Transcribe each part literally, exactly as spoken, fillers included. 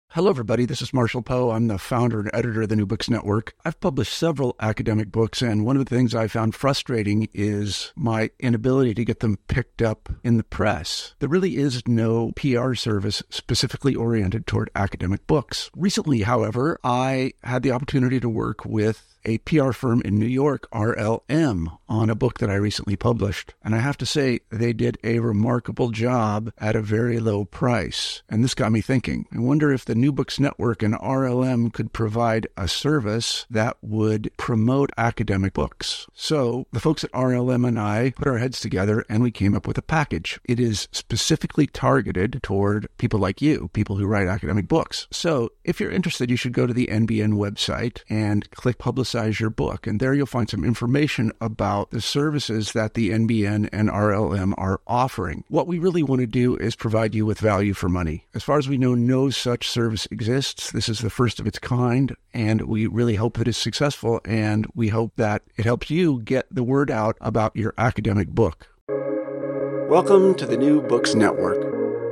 Hello, everybody. This is Marshall Poe. I'm the founder and editor of the New Books Network. I've published several academic books, and one of the things I found frustrating is my inability to get them picked up in the press. There really is no P R service specifically oriented toward academic books. Recently, however, I had the opportunity to work with a P R firm in New York, R L M, on a book that I recently published. And I have to say, they did a remarkable job at a very low price. And this got me thinking. I wonder if the New Books Network and R L M could provide a service that would promote academic books. So the folks at R L M and I put our heads together and we came up with a package. It is specifically targeted toward people like you, people who write academic books. So if you're interested, you should go to the N B N website and click Publicize your book. And there you'll find some information about the services that the N B N and R L M are offering. What we really want to do is provide you with value for money. As far as we know, no such service exists. This is the first of its kind, and we really hope that it's successful, and we hope that it helps you get the word out about your academic book. Welcome to the New Books Network.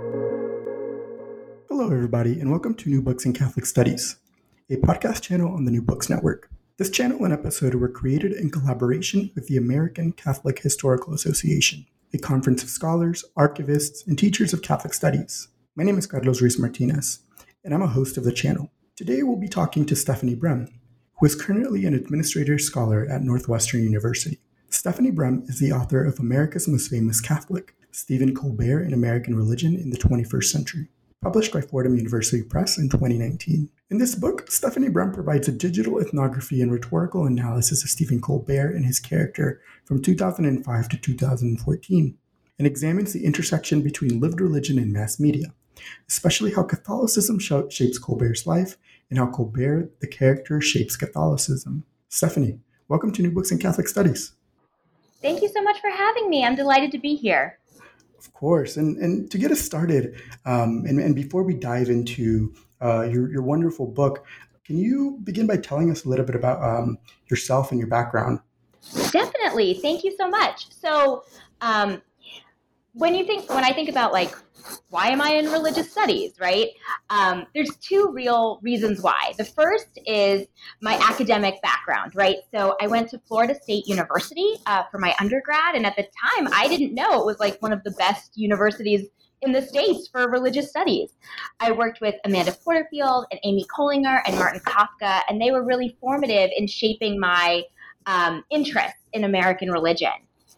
Hello, everybody, and welcome to New Books in Catholic Studies, a podcast channel on the New Books Network. This channel and episode were created in collaboration with the American Catholic Historical Association, a conference of scholars, archivists, and teachers of Catholic studies. My name is Carlos Ruiz Martinez, and I'm a host of the channel. Today we'll be talking to Stephanie Brem, who is currently an administrator scholar at Northwestern University. Stephanie Brem is the author of America's Most Famous Catholic, Stephen Colbert and American Religion in the twenty-first century, published by Fordham University Press in twenty nineteen. In this book, Stephanie Brem provides a digital ethnography and rhetorical analysis of Stephen Colbert and his character from two thousand five to two thousand fourteen, and examines the intersection between lived religion and mass media, especially how Catholicism sh- shapes Colbert's life and how Colbert, the character, shapes Catholicism. Stephanie, welcome to New Books in Catholic Studies. Thank you so much for having me. I'm delighted to be here. Of course. And and to get us started, um, and, and before we dive into uh, your, your wonderful book, can you begin by telling us a little bit about um, yourself and your background? Definitely. Thank you so much. So um, when you think, when I think about like, why am I in religious studies, right? Um, there's two real reasons why. The first is my academic background, right? So I went to Florida State University uh, for my undergrad, and at the time, I didn't know it was like one of the best universities in the States for religious studies. I worked with Amanda Porterfield and Amy Collinger and Martin Kafka, and they were really formative in shaping my um, interest in American religion.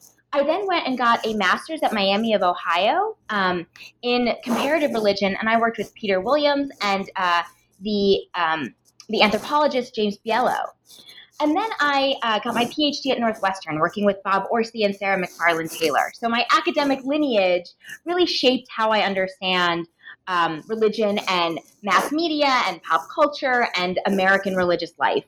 I then went and got a master's at Miami of Ohio um, in comparative religion, and I worked with Peter Williams and uh, the um, the anthropologist James Bielo. And then I uh, got my P H D at Northwestern, working with Bob Orsi and Sarah McFarland Taylor. So my academic lineage really shaped how I understand um, religion and mass media and pop culture and American religious life.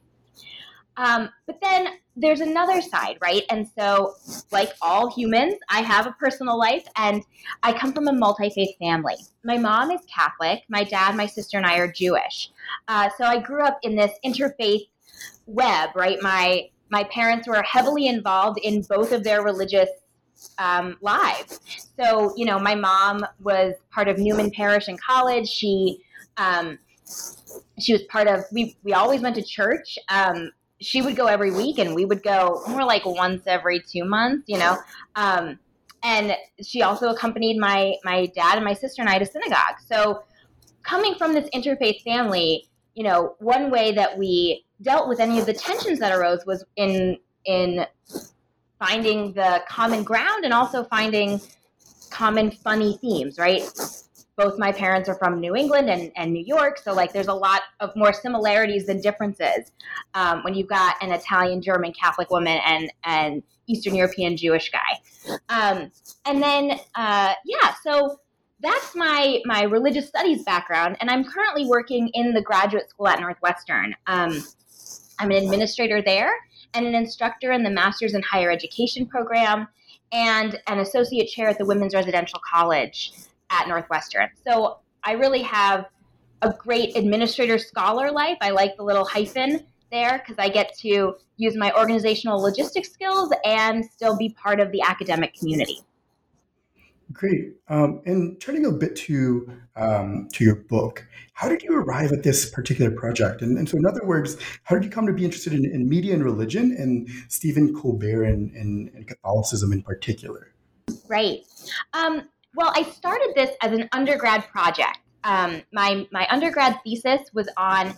Um, but then there's another side, right? And so, like all humans, I have a personal life, and I come from a multi-faith family. My mom is Catholic. My dad, my sister, and I are Jewish. Uh, so I grew up in this interfaith web, right? My my parents were heavily involved in both of their religious um, lives. So, you know, my mom was part of Newman Parish in college. She um, she was part of. We we always went to church. Um, She would go every week, and we would go more like once every two months, you know. Um, and she also accompanied my my dad and my sister and I to synagogue. So coming from this interfaith family, you know, one way that we dealt with any of the tensions that arose was in in finding the common ground and also finding common funny themes, right? Both my parents are from New England and, and New York, so like there's a lot of more similarities than differences um, when you've got an Italian, German Catholic woman and an Eastern European Jewish guy. Um, and then, uh, yeah, so that's my my religious studies background, and I'm currently working in the graduate school at Northwestern. Um, I'm an administrator there and an instructor in the Master's in Higher Education program and an associate chair at the Women's Residential College at Northwestern. So I really have a great administrator scholar life. I like the little hyphen there because I get to use my organizational logistics skills and still be part of the academic community. Great. Um, and turning a bit to um, to your book, how did you arrive at this particular project? And, and so, in other words, how did you come to be interested in, in media and religion, and Stephen Colbert and, and, and Catholicism in particular? Right. Um, well, I started this as an undergrad project. Um, my my undergrad thesis was on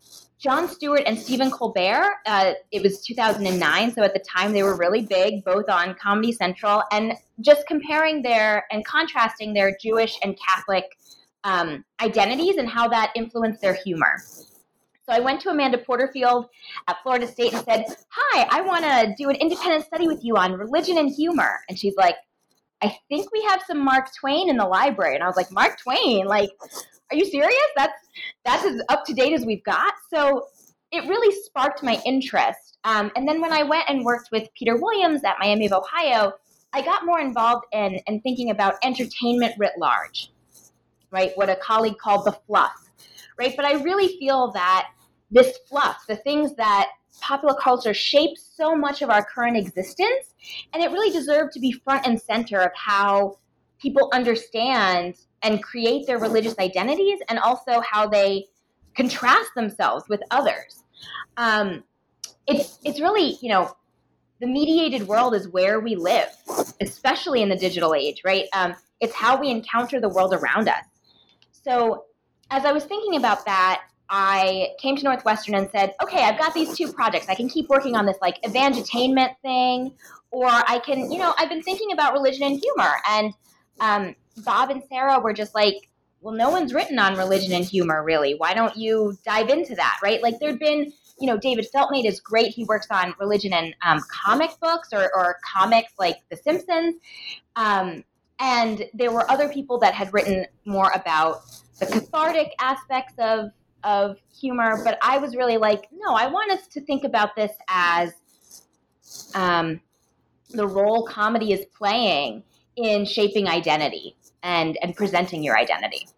Jon Stewart and Stephen Colbert. Uh, it was two thousand nine, so at the time they were really big, both on Comedy Central, and just comparing their and contrasting their Jewish and Catholic um, identities and how that influenced their humor. So I went to Amanda Porterfield at Florida State and said, "Hi, I want to do an independent study with you on religion and humor." And she's like, "I think we have some Mark Twain in the library." And I was like, "Mark Twain? Like, are you serious? That's that's as up to date as we've got." So it really sparked my interest. Um, and then when I went and worked with Peter Williams at Miami of Ohio, I got more involved in, in thinking about entertainment writ large, right? What a colleague called the fluff, right? But I really feel that this fluff, the things that popular culture shapes so much of our current existence, and it really deserved to be front and center of how people understand and create their religious identities, and also how they contrast themselves with others. Um, it's it's really, you know, the mediated world is where we live, especially in the digital age, right? Um, it's how we encounter the world around us. So as I was thinking about that, I came to Northwestern and said, okay, I've got these two projects. I can keep working on this like evangelitainment thing, or I can, you know, I've been thinking about religion and humor. And um, Bob and Sarah were just like, well, no one's written on religion and humor, really. Why don't you dive into that, right? Like there'd been, you know, David Feltmade is great. He works on religion and um, comic books or, or comics like The Simpsons. Um, and there were other people that had written more about the cathartic aspects of of humor, but I was really like, no, I want us to think about this as um, the role comedy is playing in shaping identity and, and presenting your identity.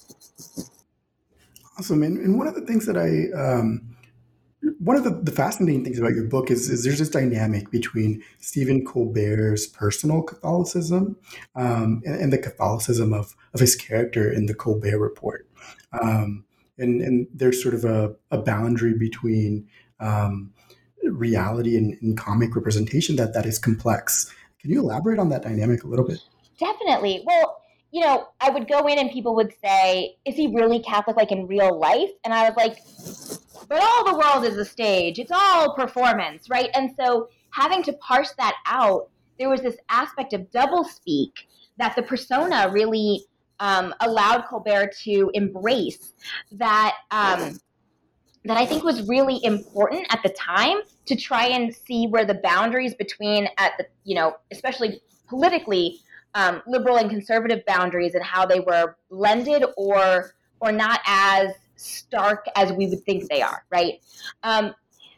Awesome. And, and one of the things that I, um, one of the, the fascinating things about your book is, is there's this dynamic between Stephen Colbert's personal Catholicism um, and, and the Catholicism of, of his character in the Colbert Report. Um, And, and there's sort of a, a boundary between um, reality and, and comic representation that, that is complex. Can you elaborate on that dynamic a little bit? Definitely. Well, you know, I would go in and people would say, is he really Catholic like in real life? And I was like, but all the world is a stage. It's all performance, right? And so having to parse that out, there was this aspect of doublespeak that the persona really Um, allowed Colbert to embrace that um, that I think was really important at the time to try and see where the boundaries between at the you know especially politically um, liberal and conservative boundaries and how they were blended or or not as stark as we would think they are, right? Um,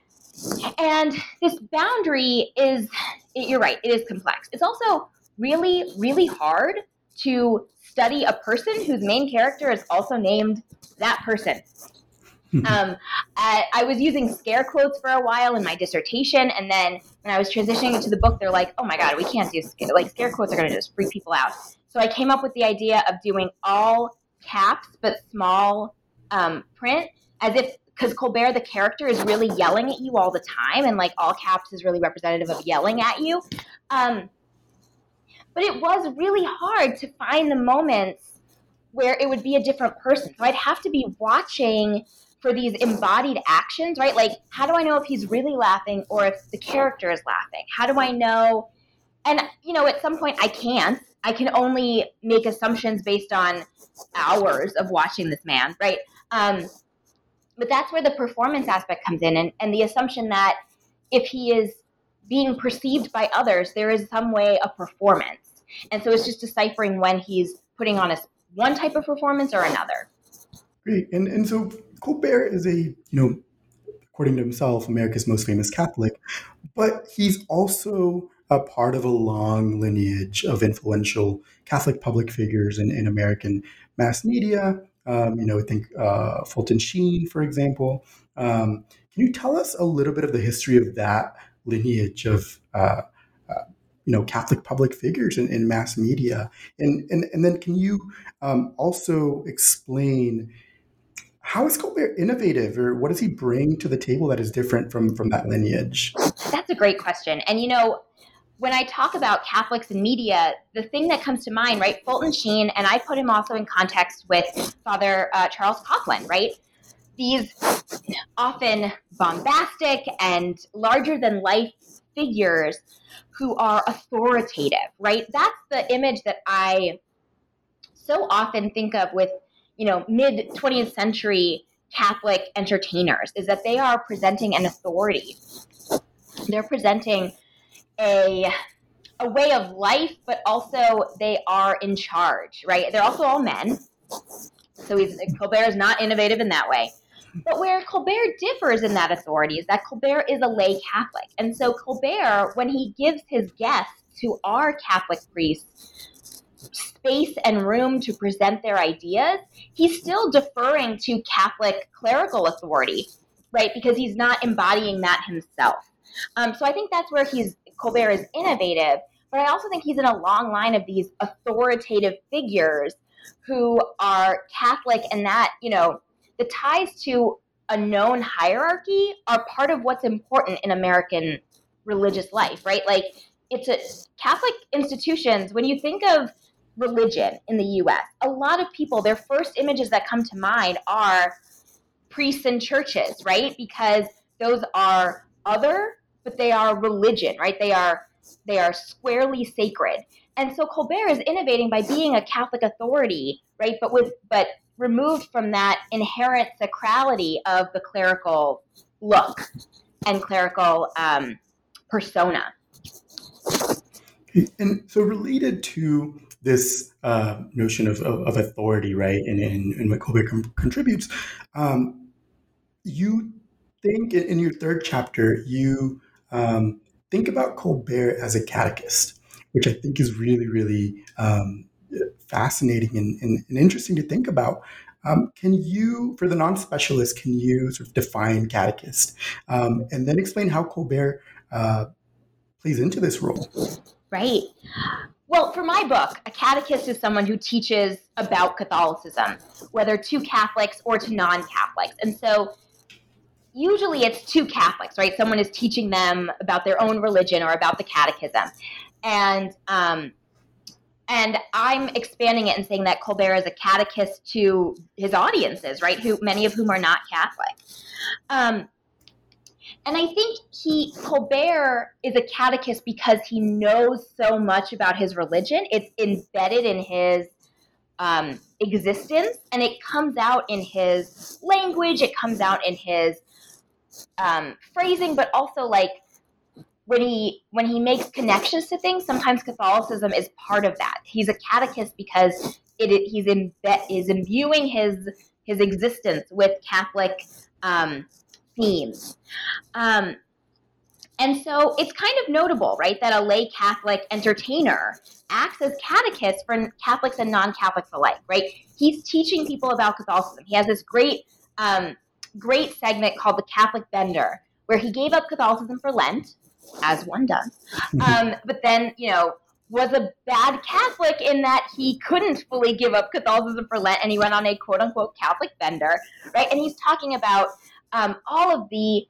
and this boundary is, you're right, it is complex. It's also really really hard to study a person whose main character is also named that person. um, I, I was using scare quotes for a while in my dissertation, and then when I was transitioning into the book, they're like, "Oh my God, we can't do scare, like scare quotes are going to just freak people out." So I came up with the idea of doing all caps but small um, print, as if because Colbert, the character, is really yelling at you all the time, and like all caps is really representative of yelling at you. Um, But it was really hard to find the moments where it would be a different person. So I'd have to be watching for these embodied actions, right? Like, how do I know if he's really laughing or if the character is laughing? How do I know? And, you know, at some point I can't. I can only make assumptions based on hours of watching this man, right? Um, but that's where the performance aspect comes in, and, and the assumption that if he is being perceived by others, there is some way of performance. And so it's just deciphering when he's putting on a one type of performance or another. Great. And and so Colbert is a, you know, according to himself, America's most famous Catholic, but he's also a part of a long lineage of influential Catholic public figures in, in American mass media. Um, you know, I think uh, Fulton Sheen, for example. Um, can you tell us a little bit of the history of that lineage of uh, uh, you know, Catholic public figures in, in mass media? And, and, and then can you um, also explain how is Colbert innovative, or what does he bring to the table that is different from, from that lineage? That's a great question. And, you know, when I talk about Catholics in media, the thing that comes to mind, right, Fulton Sheen, and I put him also in context with Father uh, Charles Coughlin, right? These often bombastic and larger-than-life figures who are authoritative, right? That's the image that I so often think of with, you know, mid-twentieth century Catholic entertainers, is that they are presenting an authority. They're presenting a a way of life, but also they are in charge, right? They're also all men. So he's, Colbert is not innovative in that way. But where Colbert differs in that authority is that Colbert is a lay Catholic. And so Colbert, when he gives his guests, who are Catholic priests, space and room to present their ideas, he's still deferring to Catholic clerical authority, right? Because he's not embodying that himself. Um, so I think that's where he's Colbert is innovative, but I also think he's in a long line of these authoritative figures who are Catholic, and that, you know, the ties to a known hierarchy are part of what's important in American religious life, right? Like, it's a Catholic institutions, when you think of religion in the U S, a lot of people, their first images that come to mind are priests and churches, right? Because those are other, but they are religion, right? They are they are squarely sacred. And so Colbert is innovating by being a Catholic authority, right? But with but removed from that inherent sacrality of the clerical look and clerical um, persona. And so related to this uh, notion of, of, of authority, right, and, and, and what Colbert com- contributes, um, you think in, in your third chapter, you um, think about Colbert as a catechist, which I think is really, really um, fascinating and, and, and interesting to think about. Um, can you, for the non-specialist, can you sort of define catechist um, and then explain how Colbert uh, plays into this role? Right. Well, for my book, a catechist is someone who teaches about Catholicism, whether to Catholics or to non-Catholics. And so usually it's to Catholics, right? Someone is teaching them about their own religion or about the catechism. And um, and I'm expanding it and saying that Colbert is a catechist to his audiences, right? Who many of whom are not Catholic. Um, and I think he Colbert is a catechist because he knows so much about his religion. It's embedded in his um, existence, and it comes out in his language. It comes out in his um, phrasing, but also like when he when he makes connections to things. Sometimes Catholicism is part of that. He's a catechist because it he's imbe- is imbuing his his existence with Catholic um, themes. Um, and so it's kind of notable, right, that a lay Catholic entertainer acts as catechist for Catholics and non-Catholics alike, right? He's teaching people about Catholicism. He has this great, um, great segment called the Catholic Bender, where he gave up Catholicism for Lent, as one does, um, but then, you know, was a bad Catholic in that he couldn't fully give up Catholicism for Lent, and he went on a quote-unquote Catholic bender, right? And he's talking about um, all of the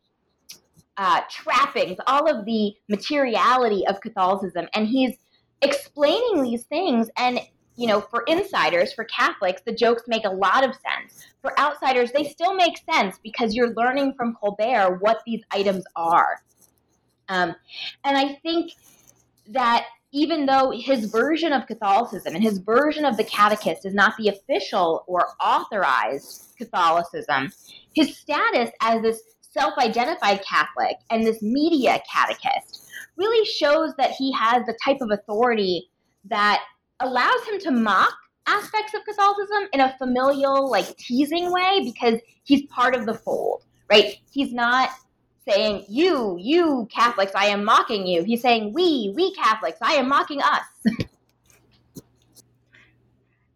uh, trappings, all of the materiality of Catholicism, and he's explaining these things. And, you know, for insiders, for Catholics, the jokes make a lot of sense. For outsiders, they still make sense because you're learning from Colbert what these items are. Um, and I think that even though his version of Catholicism and his version of the catechist is not the official or authorized Catholicism, his status as this self-identified Catholic and this media catechist really shows that he has the type of authority that allows him to mock aspects of Catholicism in a familial, like, teasing way, because he's part of the fold, right? He's not saying, you, you Catholics, I am mocking you. He's saying, we, we Catholics, I am mocking us.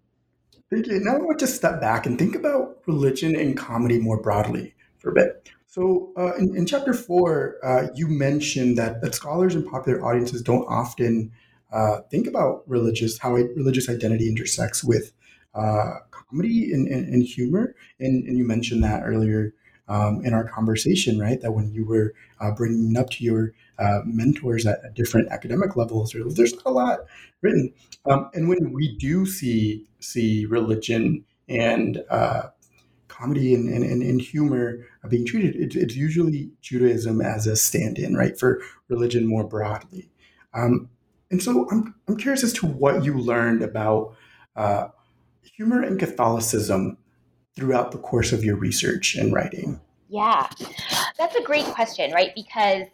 Thank you. Now I want to step back and think about religion and comedy more broadly for a bit. So uh, in, in chapter four, uh, you mentioned that, that scholars and popular audiences don't often uh, think about religious, how it, religious identity intersects with uh, comedy and, and, and humor. And, and you mentioned that earlier um, in our conversation, right? That when you were uh, bringing up to your uh, mentors at, at different academic levels, there- there's not a lot written. Um, and when we do see see religion and uh, comedy and, and, and, and humor being treated, it, it's usually Judaism as a stand-in, right, for religion more broadly. Um, and so I'm, I'm curious as to what you learned about uh, humor and Catholicism throughout the course of your research and writing. Yeah, that's a great question, right? Because,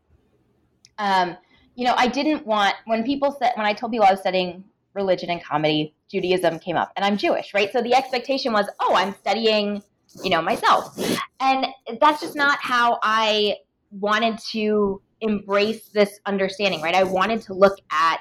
um, you know, I didn't want, when people said, when I told people I was studying religion and comedy, Judaism came up, and I'm Jewish, right? So the expectation was, oh, I'm studying, you know, myself. And that's just not how I wanted to embrace this understanding, right? I wanted to look at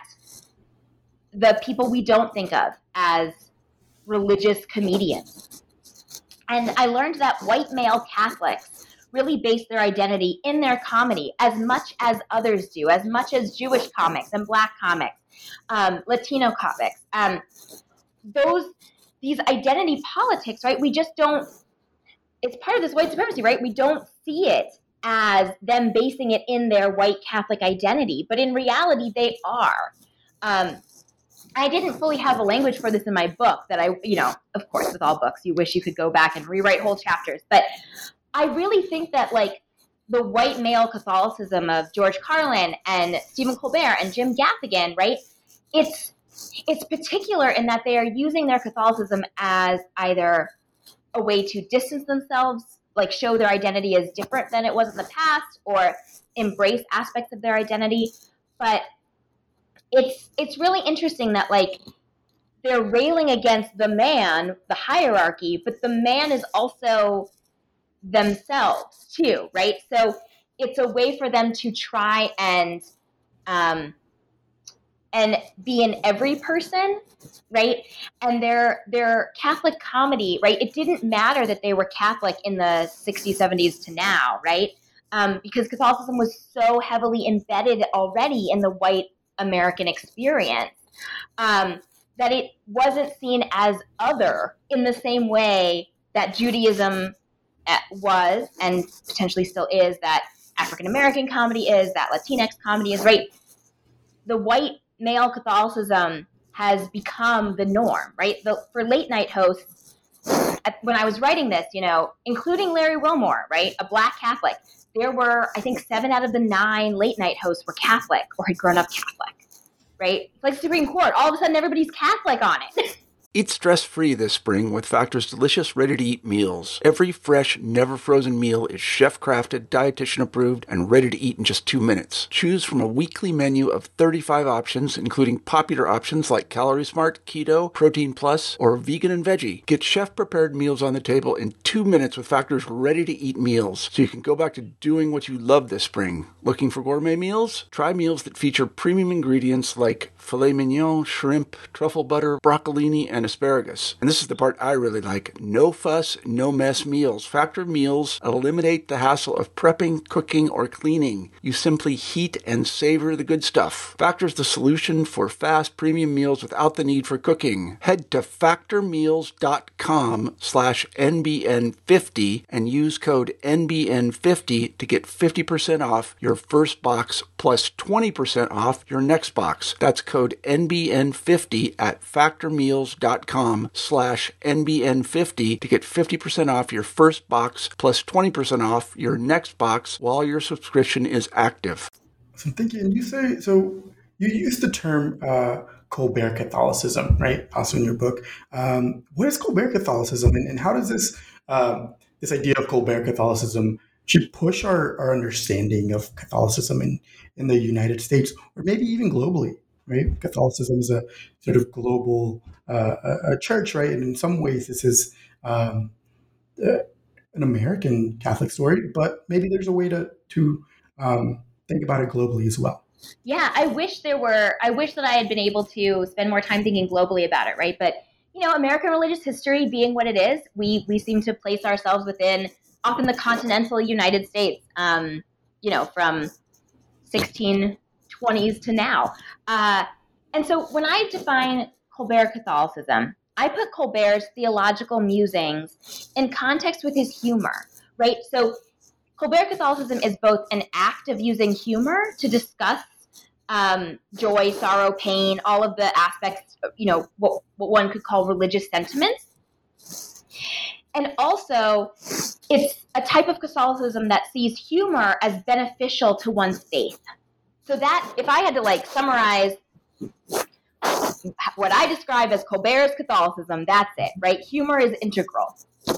the people we don't think of as religious comedians. And I learned that white male Catholics really base their identity in their comedy as much as others do, as much as Jewish comics and Black comics, um, Latino comics. Um, those, these identity politics, right? We just don't, it's part of this white supremacy, right? We don't see it as them basing it in their white Catholic identity, but in reality, they are. Um, I didn't fully have a language for this in my book that I, you know, of course, with all books, you wish you could go back and rewrite whole chapters. But I really think that, like, the white male Catholicism of George Carlin and Stephen Colbert and Jim Gaffigan, right? It's it's particular in that they are using their Catholicism as either a way to distance themselves, like show their identity as different than it was in the past, or embrace aspects of their identity. But it's it's really interesting that, like, they're railing against the man, the hierarchy, but the man is also themselves too, right? So it's a way for them to try and um, and be in every person, right? And their their Catholic comedy, right? It didn't matter that they were Catholic in the sixties, seventies to now, right? Um, because Catholicism was so heavily embedded already in the white American experience, um, that it wasn't seen as other in the same way that Judaism was, and potentially still is, that African American comedy is, that Latinx comedy is, right? The white male Catholicism has become the norm, right? The, for late night hosts, when I was writing this, you know, including Larry Wilmore, right, a Black Catholic, there were, I think, seven out of the nine late night hosts were Catholic or had grown up Catholic, right? It's like Supreme Court. All of a sudden, everybody's Catholic on it. Eat stress-free this spring with Factor's delicious, ready-to-eat meals. Every fresh, never-frozen meal is chef-crafted, dietitian-approved, and ready to eat in just two minutes. Choose from a weekly menu of thirty-five options, including popular options like Calorie Smart, Keto, Protein Plus, or Vegan and Veggie. Get chef-prepared meals on the table in two minutes with Factor's ready-to-eat meals, so you can go back to doing what you love this spring. Looking for gourmet meals? Try meals that feature premium ingredients like filet mignon, shrimp, truffle butter, broccolini, and asparagus. And this is the part I really like. No fuss, no mess meals. Factor meals eliminate the hassle of prepping, cooking, or cleaning. You simply heat and savor the good stuff. Factor's the solution for fast premium meals without the need for cooking. Head to factormeals.com slash NBN50 and use code N B N fifty to get fifty percent off your first box plus twenty percent off your next box. That's code N B N fifty at factormeals.com slash N B N fifty to get fifty percent off your first box plus twenty percent off your next box while your subscription is active. So I'm thinking, you say, so you use the term uh, Colbert Catholicism, right? Also in your book. Um, what is Colbert Catholicism, and, and how does this um, this idea of Colbert Catholicism should push our, our understanding of Catholicism in, in the United States, or maybe even globally, right? Catholicism is a sort of global uh, a, a church, right? And in some ways, this is um, uh, an American Catholic story, but maybe there's a way to to um, think about it globally as well. Yeah, I wish there were, I wish that I had been able to spend more time thinking globally about it, right? But, you know, American religious history being what it is, we we seem to place ourselves within often the continental United States, um, you know, from sixteen twenties to now. Uh, and so when I define Colbert Catholicism, I put Colbert's theological musings in context with his humor, right? So Colbert Catholicism is both an act of using humor to discuss um, joy, sorrow, pain, all of the aspects, you know, what, what one could call religious sentiments. And also, it's a type of Catholicism that sees humor as beneficial to one's faith. So that, if I had to like summarize what I describe as Colbert's Catholicism, that's it, right? Humor is integral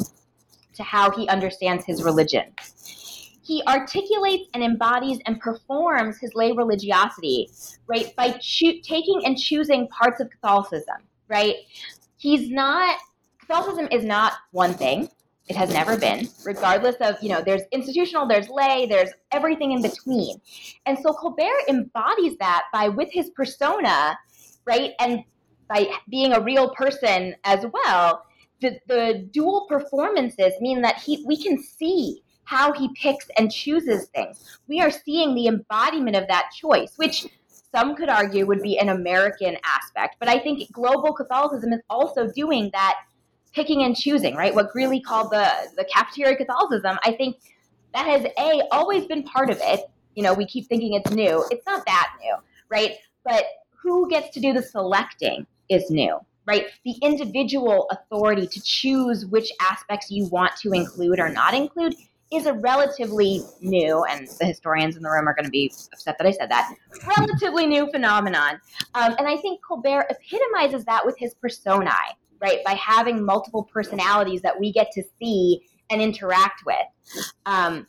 to how he understands his religion. He articulates and embodies and performs his lay religiosity, right, by cho- taking and choosing parts of Catholicism, right? He's not, Catholicism is not one thing. It has never been, regardless of, you know, there's institutional, there's lay, there's everything in between. And so Colbert embodies that by, with his persona, right, and by being a real person as well, the, the dual performances mean that he we can see how he picks and chooses things. We are seeing the embodiment of that choice, which some could argue would be an American aspect. But I think global Catholicism is also doing that picking and choosing, right? What Greeley called the, the cafeteria Catholicism. I think that has, A, always been part of it. You know, we keep thinking it's new. It's not that new, right? But who gets to do the selecting is new, right? The individual authority to choose which aspects you want to include or not include is a relatively new, and the historians in the room are going to be upset that I said that, relatively new phenomenon. Um, and I think Colbert epitomizes that with his personae, right? By having multiple personalities that we get to see and interact with. Um,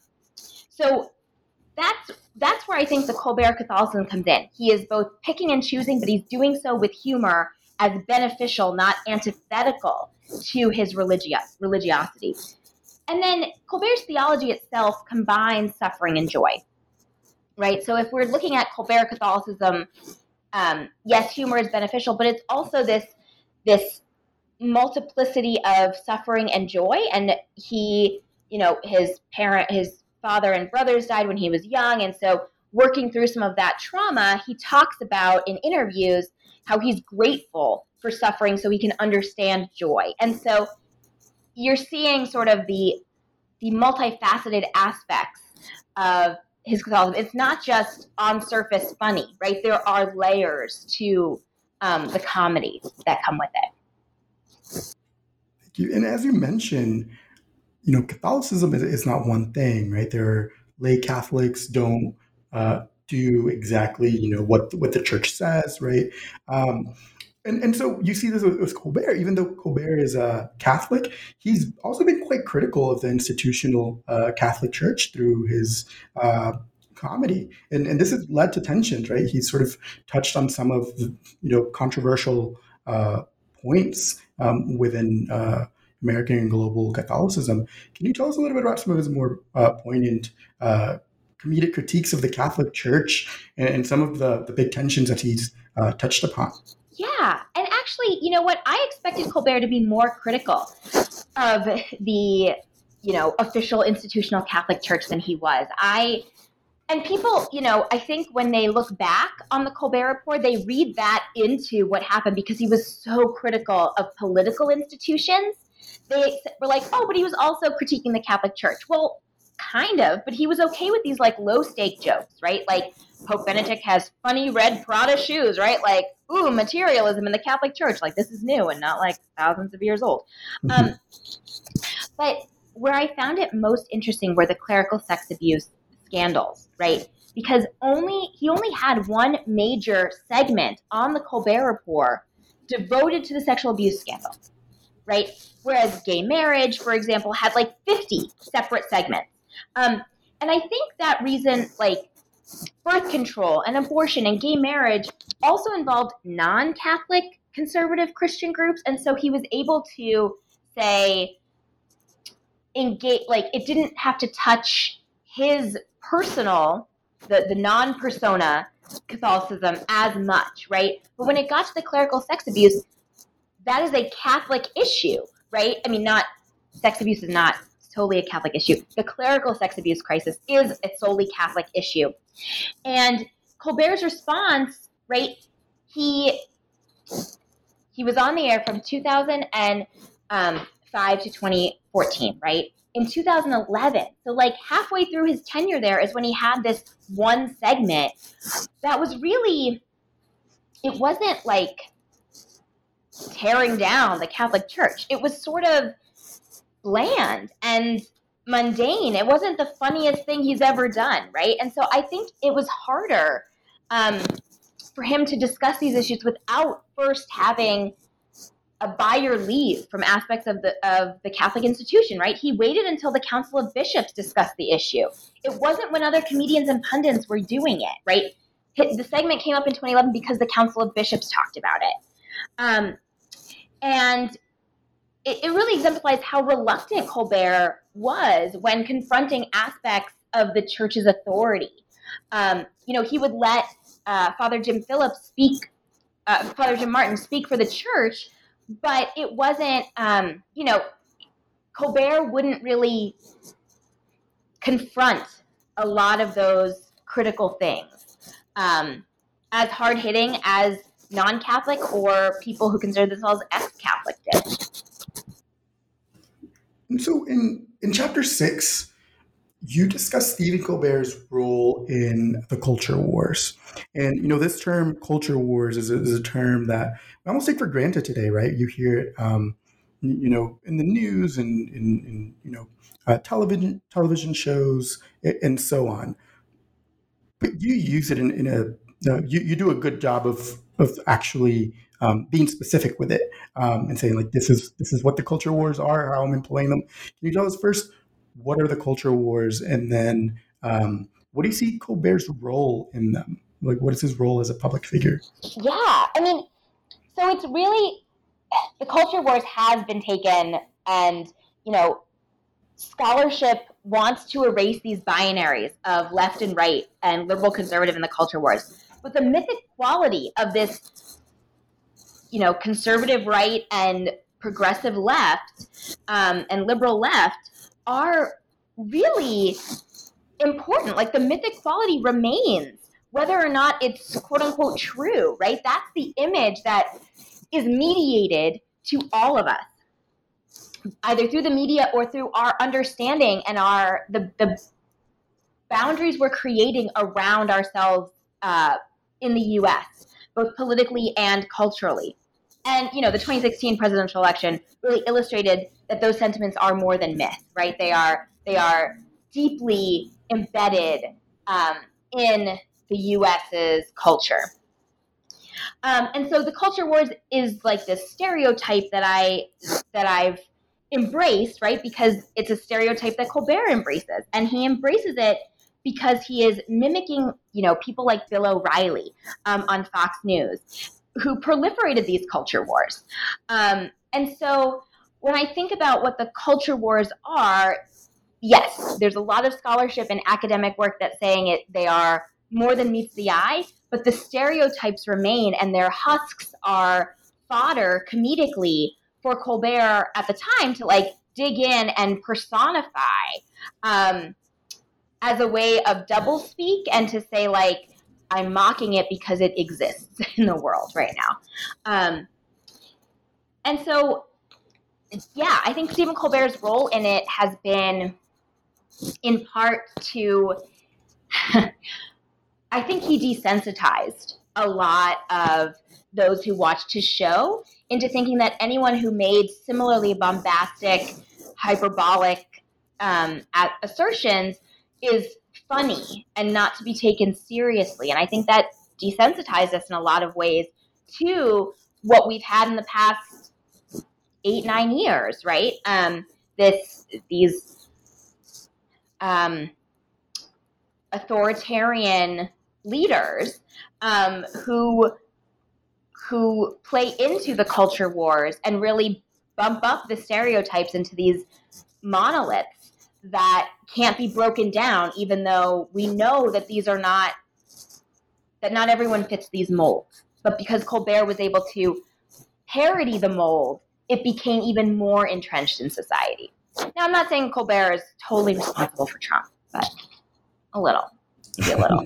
so that's that's where I think the Colbert Catholicism comes in. He is both picking and choosing, but he's doing so with humor as beneficial, not antithetical to his religi- religiosity. And then Colbert's theology itself combines suffering and joy, right? So if we're looking at Colbert Catholicism, um, yes, humor is beneficial, but it's also this this multiplicity of suffering and joy. And he, you know, his parent, his father and brothers died when he was young, and so working through some of that trauma, he talks about in interviews how he's grateful for suffering so he can understand joy. And so you're seeing sort of the the multifaceted aspects of his Catholicism. It's not just on surface funny, right? There are layers to um, the comedy that come with it. Thank you. And as you mentioned, you know, Catholicism is, is not one thing, right? There are lay Catholics don't uh, do exactly, you know, what what the church says, right? Um, And and so you see this with, with Colbert. Even though Colbert is a Catholic, he's also been quite critical of the institutional uh, Catholic Church through his uh, comedy, and and this has led to tensions. Right, he's sort of touched on some of the, you know, controversial uh, points um, within uh, American and global Catholicism. Can you tell us a little bit about some of his more uh, poignant uh, comedic critiques of the Catholic Church and, and some of the the big tensions that he's uh, touched upon? Yeah. And actually, you know what? I expected Colbert to be more critical of the, you know, official institutional Catholic Church than he was. I, and people, you know, I think when they look back on the Colbert Report, they read that into what happened because he was so critical of political institutions. They were like, oh, but he was also critiquing the Catholic Church. Well, kind of, but he was okay with these like low stake jokes, right? Like Pope Benedict has funny red Prada shoes, right? Like, ooh, materialism in the Catholic Church. Like, this is new and not like thousands of years old. Mm-hmm. Um, but where I found it most interesting were the clerical sex abuse scandals, right? Because only he only had one major segment on the Colbert Report devoted to the sexual abuse scandal, right? Whereas gay marriage, for example, had like fifty separate segments. Um, and I think that reason, like, birth control and abortion and gay marriage also involved non-Catholic conservative Christian groups. And so he was able to say, engage, like it didn't have to touch his personal, the, the non-persona Catholicism as much, right? But when it got to the clerical sex abuse, that is a Catholic issue, right? I mean, not, sex abuse is not totally a Catholic issue. The clerical sex abuse crisis is a solely Catholic issue. And Colbert's response, right, he he was on the air from two thousand five to twenty fourteen, right? In two thousand eleven, so like halfway through his tenure there is when he had this one segment that was really, it wasn't like tearing down the Catholic Church. It was sort of bland and mundane. It wasn't the funniest thing he's ever done, right? And so I think it was harder um, for him to discuss these issues without first having a by your leave from aspects of the of the Catholic institution, right? He waited until the Council of Bishops discussed the issue. It wasn't when other comedians and pundits were doing it, right? The segment came up in twenty eleven because the Council of Bishops talked about it. Um, and it, it really exemplifies how reluctant Colbert was when confronting aspects of the church's authority. Um, you know, he would let uh, Father Jim Phillips speak, uh, Father Jim Martin speak for the church, but it wasn't, um, you know, Colbert wouldn't really confront a lot of those critical things um, as hard-hitting as non-Catholic or people who consider themselves ex-Catholic did. And so in, in chapter six, you discuss Stephen Colbert's role in the culture wars. And, you know, this term culture wars is a, is a term that we almost take for granted today, right? You hear it, um, you know, in the news and in, in you know, uh, television television shows and so on. But you use it in, in a, uh, you, you do a good job of of actually um, being specific with it um, and saying, like, this is this is what the culture wars are, how I'm employing them. Can you tell us first, what are the culture wars? And then um, what do you see Colbert's role in them? Like, what is his role as a public figure? Yeah, I mean, so it's really, the culture wars has been taken and, you know, scholarship wants to erase these binaries of left and right and liberal conservative in the culture wars. But the mythic quality of this, you know, conservative right and progressive left um, and liberal left are really important. Like, the mythic quality remains, whether or not it's quote unquote true, right? That's the image that is mediated to all of us, either through the media or through our understanding and our the, the boundaries we're creating around ourselves uh, in the U S, both politically and culturally. And, you know, the twenty sixteen presidential election really illustrated that those sentiments are more than myth, right? They are they are deeply embedded um, in the U S's culture. Um, and so the culture wars is like this stereotype that I that I've embraced, right? Because it's a stereotype that Colbert embraces, and he embraces it because he is mimicking, you know, people like Bill O'Reilly um, on Fox News, who proliferated these culture wars. Um, and so when I think about what the culture wars are, yes, there's a lot of scholarship and academic work that's saying it they are more than meets the eye, but the stereotypes remain, and their husks are fodder comedically for Colbert at the time to like dig in and personify um, as a way of doublespeak and to say, like, I'm mocking it because it exists in the world right now. Um, and so, yeah, I think Stephen Colbert's role in it has been in part to, I think he desensitized a lot of those who watched his show into thinking that anyone who made similarly bombastic, hyperbolic um, assertions is funny and not to be taken seriously. And I think that desensitized us in a lot of ways to what we've had in the past eight, nine years, right? Um, this, these um, authoritarian leaders um, who who play into the culture wars and really bump up the stereotypes into these monoliths that can't be broken down, even though we know that these are not, that not everyone fits these molds. But because Colbert was able to parody the mold, it became even more entrenched in society. Now, I'm not saying Colbert is totally responsible for Trump, but a little, maybe a little.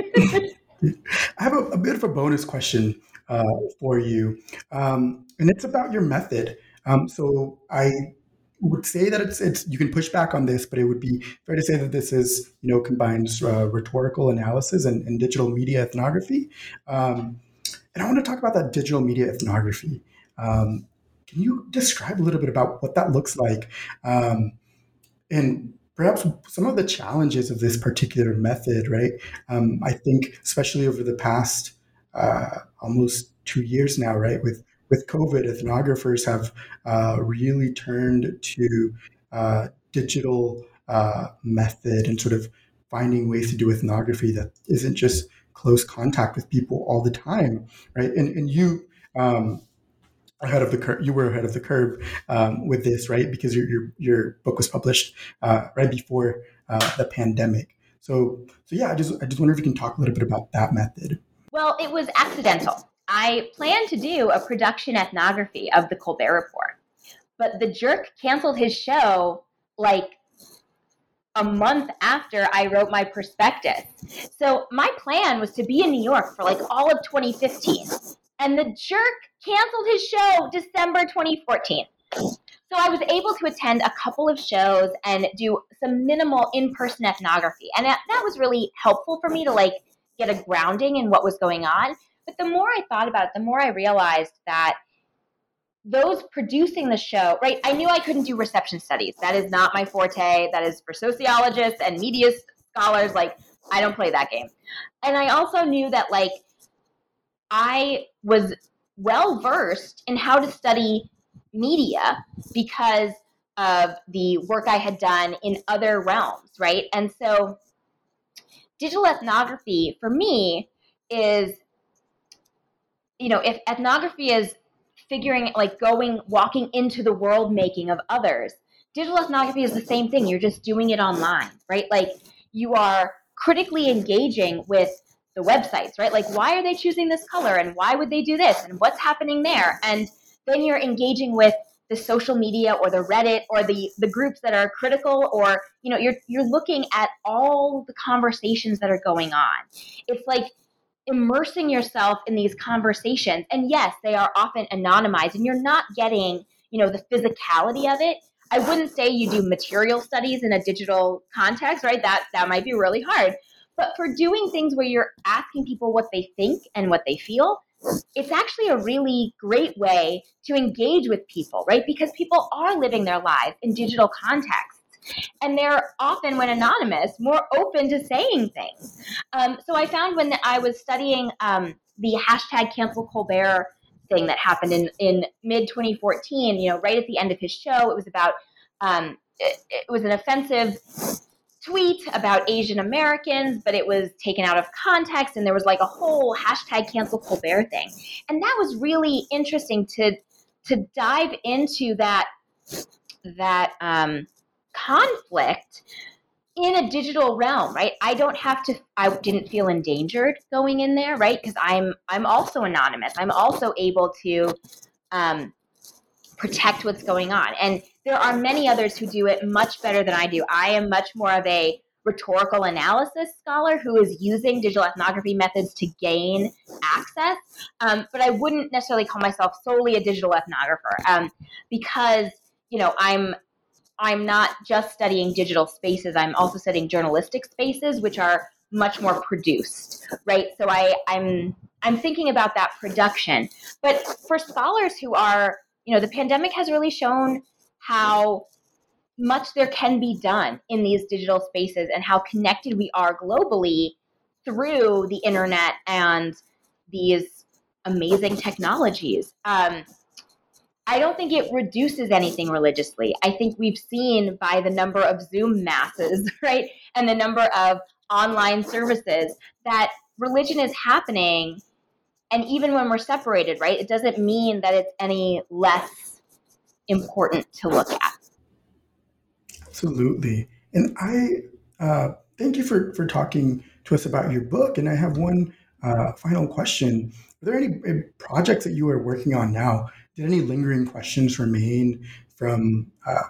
I have a, a bit of a bonus question uh, for you, um, and it's about your method. Um, so I would say that it's it's you can push back on this, but it would be fair to say that this is you know combines uh, rhetorical analysis and, and digital media ethnography. Um, and I want to talk about that digital media ethnography. Um, can you describe a little bit about what that looks like, um, and perhaps some of the challenges of this particular method? Right. Um, I think especially over the past uh, almost two years now, right, with with COVID, ethnographers have uh, really turned to uh, digital uh, method and sort of finding ways to do ethnography that isn't just close contact with people all the time, right? And and you um, ahead of the curve, you were ahead of the curve um, with this, right? Because your your, your book was published uh, right before uh, the pandemic. So so yeah, I just I just wonder if you can talk a little bit about that method. Well, it was accidental. I planned to do a production ethnography of the Colbert Report, but the jerk canceled his show like a month after I wrote my prospectus. So my plan was to be in New York for like all of twenty fifteen, and the jerk canceled his show December twenty fourteen. So I was able to attend a couple of shows and do some minimal in-person ethnography, and that, that was really helpful for me to like get a grounding in what was going on. But the more I thought about it, the more I realized that those producing the show, right, I knew I couldn't do reception studies. That is not my forte. That is for sociologists and media scholars. Like, I don't play that game. And I also knew that, like, I was well-versed in how to study media because of the work I had done in other realms, right? And so digital ethnography, for me, is, you know, if ethnography is figuring, like going, walking into the world making of others, digital ethnography is the same thing. You're just doing it online, right? Like you are critically engaging with the websites, right? Like, why are they choosing this color and why would they do this and what's happening there? And then you're engaging with the social media or the Reddit or the, the groups that are critical, or, you know, you're, you're looking at all the conversations that are going on. It's like immersing yourself in these conversations. And yes, they are often anonymized and you're not getting, you know, the physicality of it. I wouldn't say you do material studies in a digital context, right? That, that might be really hard. But for doing things where you're asking people what they think and what they feel, it's actually a really great way to engage with people, right? Because people are living their lives in digital contexts. And they're often, when anonymous, more open to saying things. Um, so I found when I was studying um, the hashtag Cancel Colbert thing that happened in, in mid twenty fourteen, you know, right at the end of his show, it was about, um, it, it was an offensive tweet about Asian Americans, but it was taken out of context, and there was like a whole hashtag Cancel Colbert thing. And that was really interesting to to dive into that, that, um, conflict in a digital realm, right? I don't have to, I didn't feel endangered going in there, right? Because I'm, I'm also anonymous. I'm also able to um, protect what's going on. And there are many others who do it much better than I do. I am much more of a rhetorical analysis scholar who is using digital ethnography methods to gain access. Um, but I wouldn't necessarily call myself solely a digital ethnographer um, because, you know, I'm, I'm not just studying digital spaces. I'm also studying journalistic spaces, which are much more produced, right? So I, I'm I'm thinking about that production. But for scholars who are, you know, the pandemic has really shown how much there can be done in these digital spaces and how connected we are globally through the internet and these amazing technologies. Um, I don't think it reduces anything religiously. I think we've seen by the number of Zoom masses, right, and the number of online services that religion is happening. And even when we're separated, right, it doesn't mean that it's any less important to look at. Absolutely. And I uh, thank you for, for talking to us about your book. And I have one uh, final question. Are there any projects that you are working on now? Did any lingering questions remain from, uh,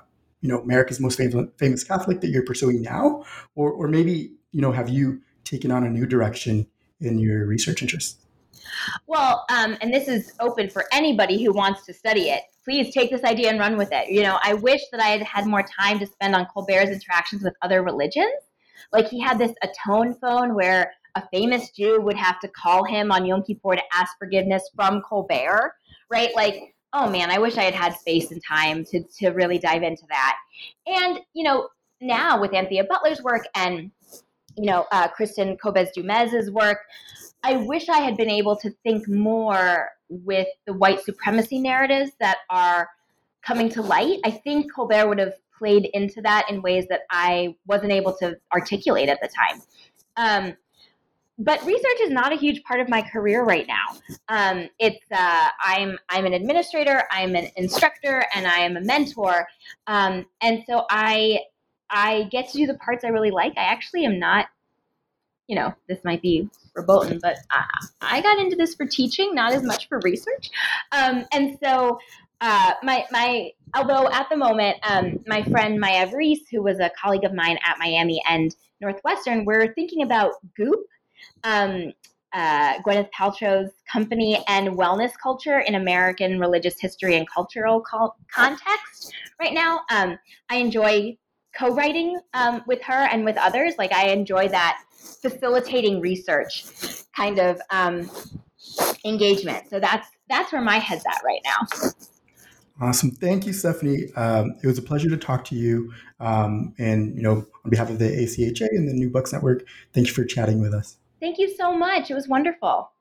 you know, America's most famous, famous Catholic that you're pursuing now? Or, or maybe, you know, have you taken on a new direction in your research interests? Well, um, and this is open for anybody who wants to study it. Please take this idea and run with it. You know, I wish that I had had more time to spend on Colbert's interactions with other religions. Like, he had this atone phone where a famous Jew would have to call him on Yom Kippur to ask forgiveness from Colbert, right? Like, oh man, I wish I had had space and time to, to really dive into that. And, you know, now with Anthea Butler's work and, you know, uh, Kristen Kobes-Dumez's work, I wish I had been able to think more with the white supremacy narratives that are coming to light. I think Colbert would have played into that in ways that I wasn't able to articulate at the time. Um, but research is not a huge part of my career right now. Um, it's uh, I'm I'm an administrator, I'm an instructor, and I am a mentor. Um, and so I I get to do the parts I really like. I actually am not, you know, this might be verboten, but I, I got into this for teaching, not as much for research. Um, and so uh, my, my, although at the moment, um, my friend Maya Reese, who was a colleague of mine at Miami and Northwestern, we're thinking about Goop, um, uh, Gwyneth Paltrow's company, and wellness culture in American religious history and cultural co- context right now. Um, I enjoy co-writing um, with her and with others. Like, I enjoy that facilitating research kind of um, engagement. So that's that's where my head's at right now. Awesome. Thank you, Stephanie. Um, it was a pleasure to talk to you. Um, and, you know, on behalf of the A C H A and the New Books Network, thank you for chatting with us. Thank you so much. It was wonderful.